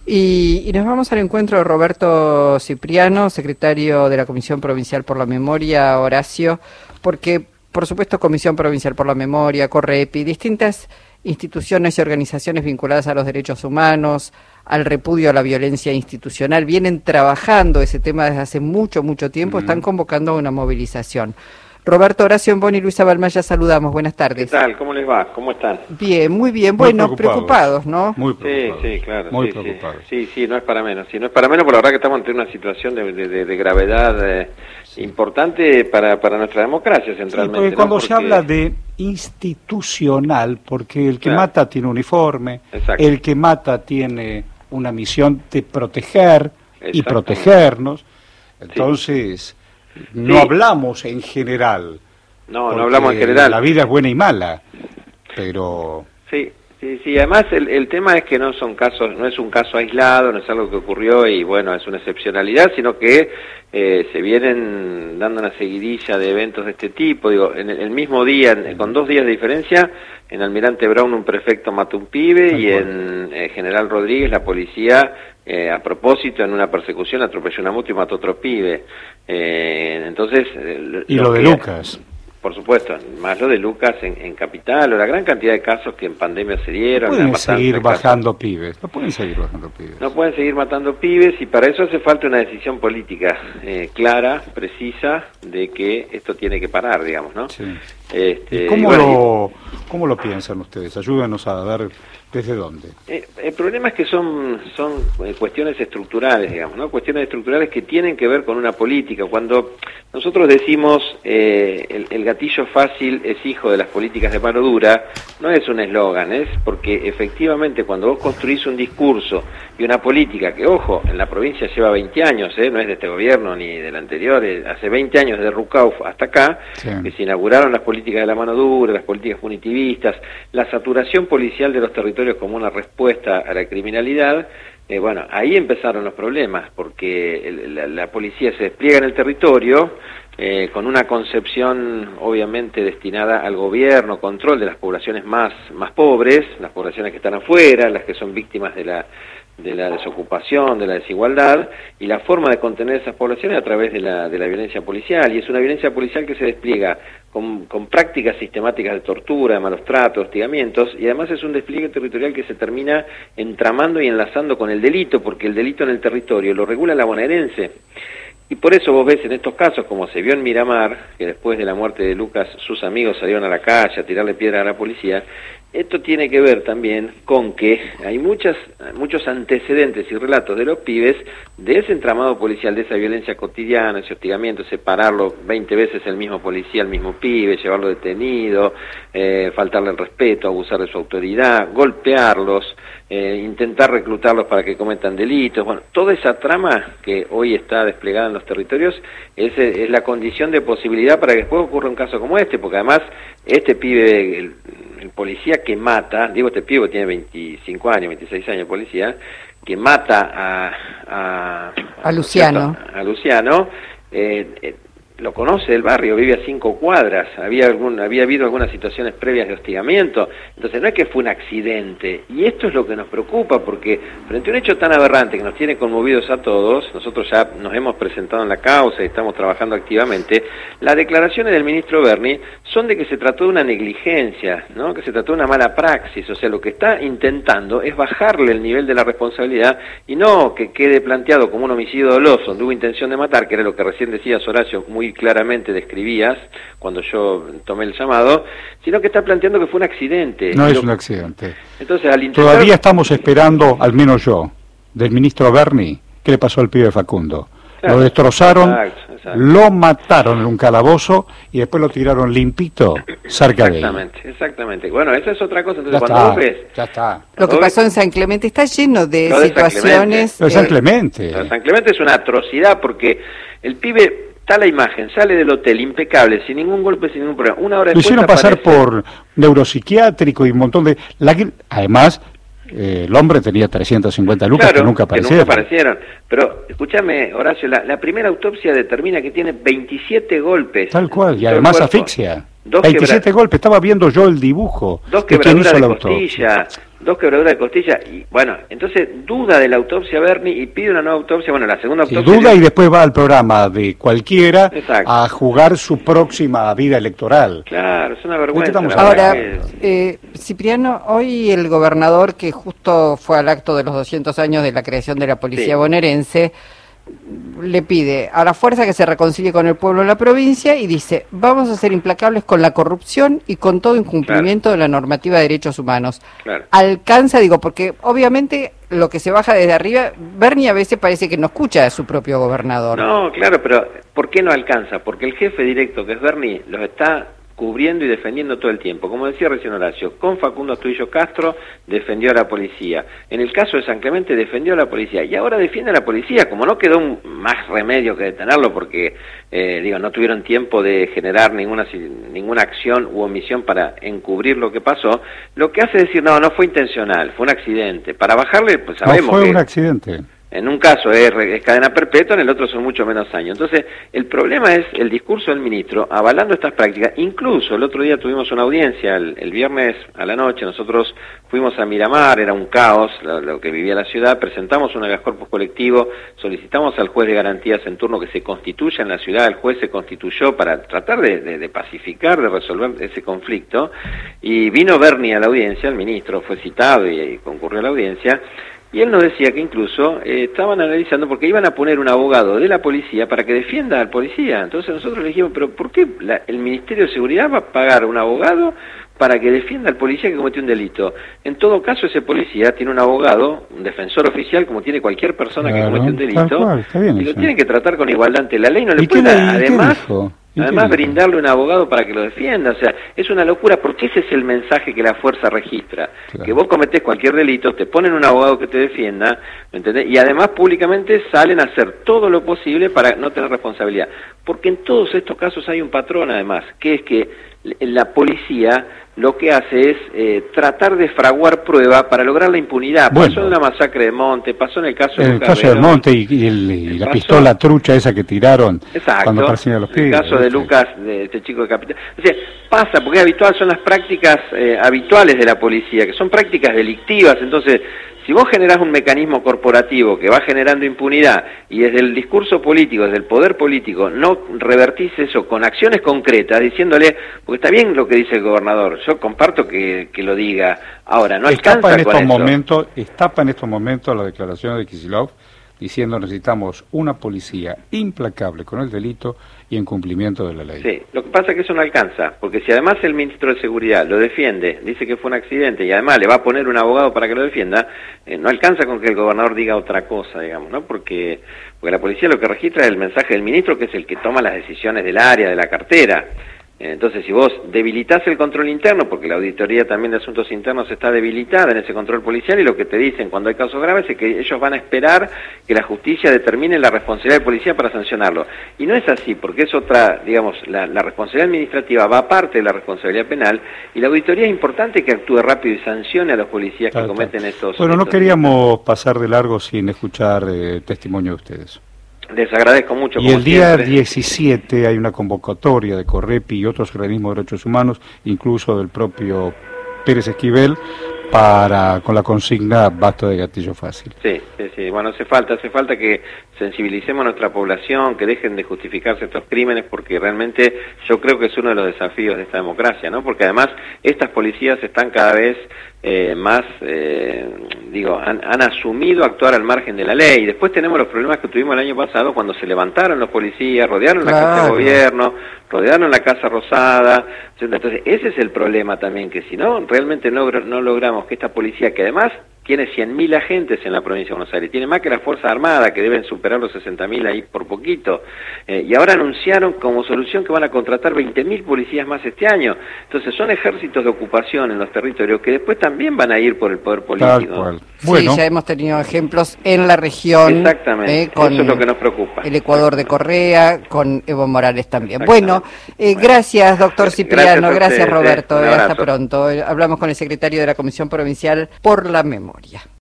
Y nos vamos al encuentro de Roberto Cipriano, secretario de la Comisión Provincial por la Memoria, Horacio, porque, por supuesto, Comisión Provincial por la Memoria, Correpi, distintas instituciones y organizaciones vinculadas a los derechos humanos, al repudio a la violencia institucional, vienen trabajando ese tema desde hace mucho tiempo, están convocando a una movilización. Roberto, Horacio Emboni y Luisa Balmaya, saludamos. Buenas tardes. ¿Qué tal? ¿Cómo les va? ¿Cómo están? Bien, muy bien. Bueno, preocupados, ¿no? Muy preocupados. Sí, claro. Muy preocupados. Sí, no es para menos. Sí, no es para menos, por la verdad que estamos ante una situación de gravedad importante para nuestra democracia, centralmente. Sí, porque cuando se habla de institucional, porque el que mata tiene uniforme, el que mata tiene una misión de proteger y protegernos, entonces... No hablamos en general. No hablamos en general. La vida es buena y mala, pero... Sí. Además el tema es que no es un caso aislado, no es algo que ocurrió y bueno, es una excepcionalidad, sino que se vienen dando una seguidilla de eventos de este tipo. Digo, en el mismo día, con 2 días de diferencia, en Almirante Brown un prefecto mató un pibe y en General Rodríguez la policía, a propósito, en una persecución atropelló una moto y mató otro pibe. Entonces... y lo de Lucas. Por supuesto, más lo de Lucas en Capital, o la gran cantidad de casos que en pandemia se dieron. No pueden seguir bajando pibes, no pueden seguir bajando pibes. No pueden seguir matando pibes y para eso hace falta una decisión política clara, precisa, de que esto tiene que parar, digamos, ¿no? Sí. ¿Y cómo lo piensan ustedes? Ayúdenos a ver desde dónde. El problema es que son cuestiones estructurales, digamos, ¿no? Cuestiones estructurales que tienen que ver con una política. Cuando nosotros decimos el gatillo fácil es hijo de las políticas de mano dura, no es un eslogan, es porque efectivamente cuando vos construís un discurso y una política que, ojo, en la provincia lleva 20 años, no es de este gobierno ni del anterior, hace 20 años desde Rucauf hasta acá, que se inauguraron las políticas de la mano dura, las políticas punitivistas, la saturación policial de los territorios como una respuesta a la criminalidad. Bueno, ahí empezaron los problemas, porque la policía se despliega en el territorio con una concepción obviamente destinada al gobierno, control de las poblaciones más pobres, las poblaciones que están afuera, las que son víctimas de la desocupación, de la desigualdad, y la forma de contener esas poblaciones a través de la violencia policial, y es una violencia policial que se despliega con prácticas sistemáticas de tortura, de malos tratos, hostigamientos, y además es un despliegue territorial que se termina entramando y enlazando con el delito, porque el delito en el territorio lo regula la bonaerense. Y por eso vos ves en estos casos, como se vio en Miramar, que después de la muerte de Lucas sus amigos salieron a la calle a tirarle piedra a la policía, esto tiene que ver también con que hay muchos antecedentes y relatos de los pibes de ese entramado policial, de esa violencia cotidiana, ese hostigamiento, separarlo 20 veces el mismo policía, el mismo pibe, llevarlo detenido, faltarle el respeto, abusar de su autoridad, golpearlos, intentar reclutarlos para que cometan delitos. Bueno, toda esa trama que hoy está desplegada en los territorios es la condición de posibilidad para que después ocurra un caso como este, porque además este pibe, el policía que mata, digo este pibe tiene 25 años, 26 años policía, que mata a Luciano, lo conoce el barrio, vive a 5 cuadras, había habido algunas situaciones previas de hostigamiento, entonces no es que fue un accidente, y esto es lo que nos preocupa, porque frente a un hecho tan aberrante que nos tiene conmovidos a todos, nosotros ya nos hemos presentado en la causa y estamos trabajando activamente, las declaraciones del ministro Berni son de que se trató de una negligencia, ¿no? Que se trató de una mala praxis, o sea, lo que está intentando es bajarle el nivel de la responsabilidad y no que quede planteado como un homicidio doloso, donde hubo intención de matar, que era lo que recién decías, Horacio, muy claramente describías cuando yo tomé el llamado, sino que está planteando que fue un accidente. No es un accidente. Entonces, al intentar... Todavía estamos esperando, al menos yo, del ministro Berni, qué le pasó al pibe Facundo. Claro, lo destrozaron, exacto. Lo mataron en un calabozo y después lo tiraron limpito cerca de él. Exactamente. Bueno, esa es otra cosa. Entonces, vos ves... Ya está. Lo que pasó en San Clemente está lleno de situaciones... Lo de San Clemente. Lo de San Clemente es una atrocidad porque el pibe... Está la imagen, sale del hotel impecable, sin ningún golpe, sin ningún problema. Una hora lo hicieron pasar aparece... por neuropsiquiátrico y un montón de... Además, el hombre tenía 350 lucas, claro, que nunca aparecieron. Pero, escúchame, Horacio, la primera autopsia determina que tiene 27 golpes. Tal cual, y además asfixia. 27 golpes, estaba viendo yo el dibujo. 2 quebraduras de costilla, 2 quebraduras de costilla, y bueno, entonces duda de la autopsia Bernie y pide una nueva autopsia, bueno, la segunda autopsia... duda y después va al programa de cualquiera. Exacto. A jugar su próxima vida electoral. Claro, es una vergüenza. Ahora, Cipriano, hoy el gobernador, que justo fue al acto de los 200 años de la creación de la policía bonaerense, le pide a la fuerza que se reconcilie con el pueblo de la provincia y dice: vamos a ser implacables con la corrupción y con todo incumplimiento de la normativa de derechos humanos. Alcanza, digo, porque obviamente lo que se baja desde arriba, Bernie a veces parece que no escucha a su propio gobernador. No, claro, pero ¿por qué no alcanza? Porque el jefe directo, que es Bernie, los está cubriendo y defendiendo todo el tiempo. Como decía recién Horacio, con Facundo Astudillo Castro defendió a la policía. En el caso de San Clemente defendió a la policía y ahora defiende a la policía. Como no quedó más remedio que detenerlo porque, no tuvieron tiempo de generar ninguna acción u omisión para encubrir lo que pasó, lo que hace es decir, no fue intencional, fue un accidente. Para bajarle, pues sabemos que... No fue un accidente. En un caso es cadena perpetua, en el otro son mucho menos años. Entonces, el problema es el discurso del ministro avalando estas prácticas. Incluso el otro día tuvimos una audiencia, el viernes a la noche, nosotros fuimos a Miramar, era un caos lo que vivía la ciudad, presentamos un habeas corpus colectivo, solicitamos al juez de garantías en turno que se constituya en la ciudad, el juez se constituyó para tratar de pacificar, de resolver ese conflicto, y vino Bernie a la audiencia, el ministro fue citado y concurrió a la audiencia. Y él nos decía que incluso estaban analizando porque iban a poner un abogado de la policía para que defienda al policía. Entonces nosotros le dijimos, pero ¿por qué el Ministerio de Seguridad va a pagar un abogado para que defienda al policía que cometió un delito? En todo caso, ese policía tiene un abogado, un defensor oficial, como tiene cualquier persona que comete un delito, y lo tienen que tratar con igualdad ante la ley. No le puede, además brindarle un abogado para que lo defienda. O sea, es una locura porque ese es el mensaje que la fuerza registra. Claro. Que vos cometés cualquier delito, te ponen un abogado que te defienda, ¿me entendés? Y además públicamente salen a hacer todo lo posible para no tener responsabilidad. Porque en todos estos casos hay un patrón además, que es que la policía lo que hace es tratar de fraguar prueba para lograr la impunidad. Pasó en la masacre de Monte, pasó en el caso de Lucas de Monte y la pistola trucha esa que tiraron cuando persiguen a los pibes. El caso de Lucas, de este chico de Capital. O sea, pasa, porque es habitual, son las prácticas habituales de la policía, que son prácticas delictivas. Entonces, si vos generás un mecanismo corporativo que va generando impunidad y desde el discurso político, desde el poder político, no revertís eso con acciones concretas, diciéndole, porque está bien lo que dice el gobernador, yo comparto que lo diga, ahora no alcanza con eso. Estapa en estos momentos la declaración de Kicillof diciendo necesitamos una policía implacable con el delito y en cumplimiento de la ley. Sí, lo que pasa es que eso no alcanza, porque si además el ministro de Seguridad lo defiende, dice que fue un accidente y además le va a poner un abogado para que lo defienda, no alcanza con que el gobernador diga otra cosa, digamos, ¿no? Porque la policía lo que registra es el mensaje del ministro, que es el que toma las decisiones del área, de la cartera. Entonces, si vos debilitas el control interno, porque la auditoría también de asuntos internos está debilitada en ese control policial, y lo que te dicen cuando hay casos graves es que ellos van a esperar que la justicia determine la responsabilidad del policía para sancionarlo. Y no es así, porque es otra, digamos, la responsabilidad administrativa va aparte de la responsabilidad penal, y la auditoría es importante que actúe rápido y sancione a los policías que cometen estos... Bueno, no queríamos pasar de largo sin escuchar testimonio de ustedes. Les agradezco mucho. Y el día 17 hay una convocatoria de Correpi y otros organismos de derechos humanos, incluso del propio Pérez Esquivel, con la consigna basta de gatillo fácil. Sí. Bueno, hace falta que sensibilicemos a nuestra población, que dejen de justificarse estos crímenes, porque realmente yo creo que es uno de los desafíos de esta democracia, ¿no? Porque además estas policías están cada vez más, han asumido actuar al margen de la ley. Y después tenemos los problemas que tuvimos el año pasado cuando se levantaron los policías, rodearon la Casa de Gobierno, rodearon la Casa Rosada. Entonces ese es el problema también, que si no realmente no logramos que esta policía, que además tiene 100.000 agentes en la provincia de Buenos Aires, tiene más que la Fuerza Armada, que deben superar los 60.000 ahí por poquito, y ahora anunciaron como solución que van a contratar 20.000 policías más este año. Entonces son ejércitos de ocupación en los territorios que después también van a ir por el poder político. Tal cual. Bueno. Sí, ya hemos tenido ejemplos en la región. Exactamente, con eso es lo que nos preocupa. El Ecuador de Correa, con Evo Morales también. Bueno, gracias, doctor Cipriano, gracias Roberto, hasta pronto. Hablamos con el secretario de la Comisión Provincial por la Memoria.